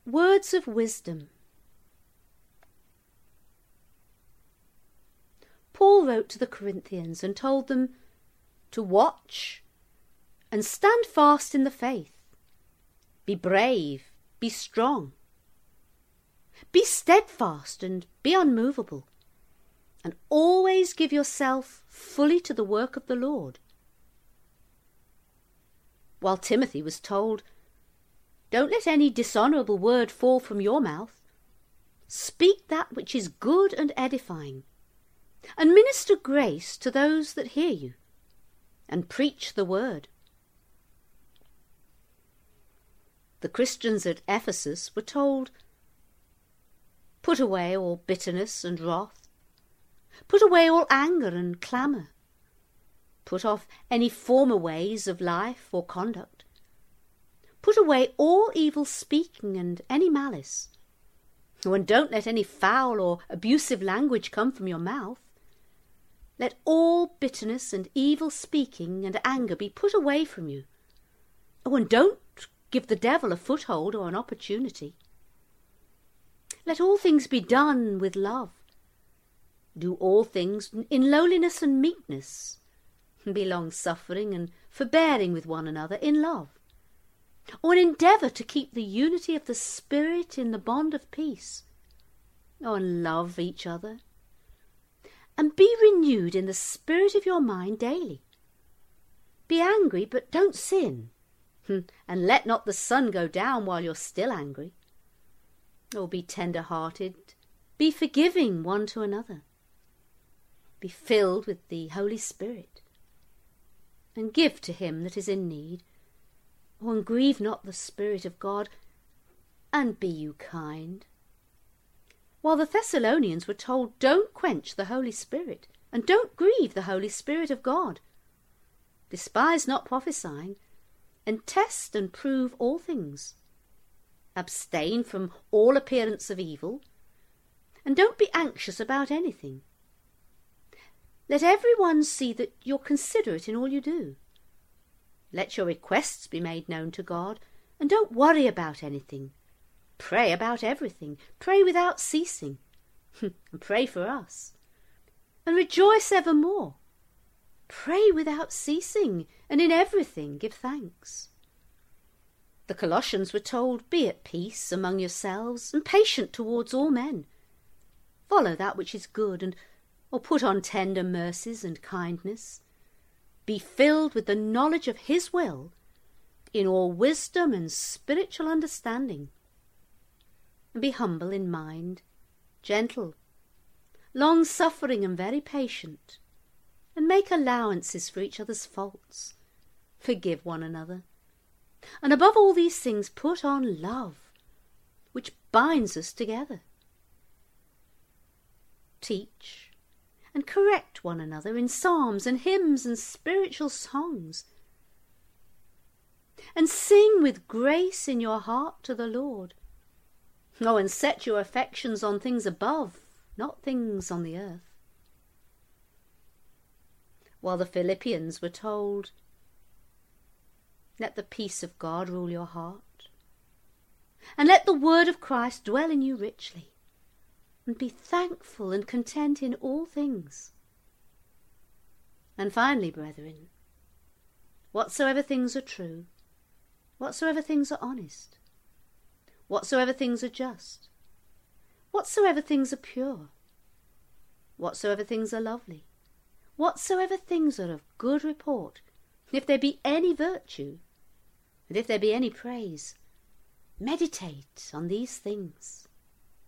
Words of wisdom. Paul wrote to the Corinthians and told them to watch and stand fast in the faith. Be brave, be strong. Be steadfast and be unmovable, and always give yourself fully to the work of the Lord. While Timothy was told, don't let any dishonourable word fall from your mouth. Speak that which is good and edifying, and minister grace to those that hear you, and preach the word. The Christians at Ephesus were told, put away all bitterness and wrath, put away all anger and clamour, put off any former ways of life or conduct, put away all evil speaking and any malice. And don't let any foul or abusive language come from your mouth. Let all bitterness and evil speaking and anger be put away from you. Oh, and don't give the devil a foothold or an opportunity. Let all things be done with love. Do all things in lowliness and meekness. Be long-suffering and forbearing with one another in love. Or endeavour to keep the unity of the Spirit in the bond of peace. Oh, and love each other. And be renewed in the spirit of your mind daily. Be angry, but don't sin. And let not the sun go down while you're still angry. Oh, be tender-hearted. Be forgiving one to another. Be filled with the Holy Spirit. And give to him that is in need. Oh, and grieve not the Spirit of God. And be you kind. While the Thessalonians were told, don't quench the Holy Spirit, and don't grieve the Holy Spirit of God. Despise not prophesying, and test and prove all things. Abstain from all appearance of evil, and don't be anxious about anything. Let every one see that you're considerate in all you do. Let your requests be made known to God, and don't worry about anything. Pray about everything. Pray without ceasing. And pray for us. And rejoice evermore. Pray without ceasing, and in everything give thanks. The Colossians were told, be at peace among yourselves, and patient towards all men. Follow that which is good, or put on tender mercies and kindness. Be filled with the knowledge of his will, in all wisdom and spiritual understanding. And be humble in mind, gentle, long-suffering and very patient, and make allowances for each other's faults. Forgive one another. And above all these things put on love, which binds us together. Teach and correct one another in psalms and hymns and spiritual songs. And sing with grace in your heart to the Lord. Oh, and set your affections on things above, not things on the earth. While the Philippians were told, let the peace of God rule your heart, and let the word of Christ dwell in you richly, and be thankful and content in all things. And finally, brethren, whatsoever things are true, whatsoever things are honest, whatsoever things are just, whatsoever things are pure, whatsoever things are lovely, whatsoever things are of good report, if there be any virtue, and if there be any praise, meditate on these things.